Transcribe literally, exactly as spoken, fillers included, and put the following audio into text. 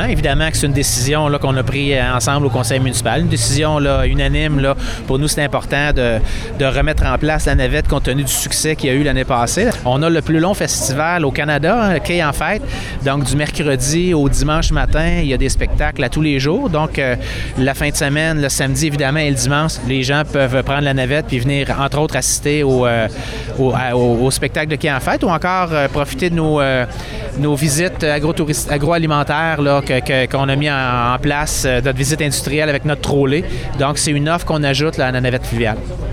Évidemment que c'est une décision là, qu'on a prise ensemble au conseil municipal, une décision là, unanime. Là. Pour nous, c'est important de, de remettre en place la navette compte tenu du succès qu'il y a eu l'année passée. On a le plus long festival au Canada, hein, Quai en Fête. Donc, du mercredi au dimanche matin, il y a des spectacles à tous les jours. Donc, euh, la fin de semaine, le samedi, évidemment, et le dimanche, les gens peuvent prendre la navette puis venir, entre autres, assister au, euh, au, au, au spectacle de Quai en Fête ou encore euh, profiter de nos, euh, nos visites agroalimentaires là, que, que, qu'on a mis en, en place, euh, notre visite industrielle avec notre trolley. Donc, c'est une offre qu'on ajoute là, à la navette fluviale.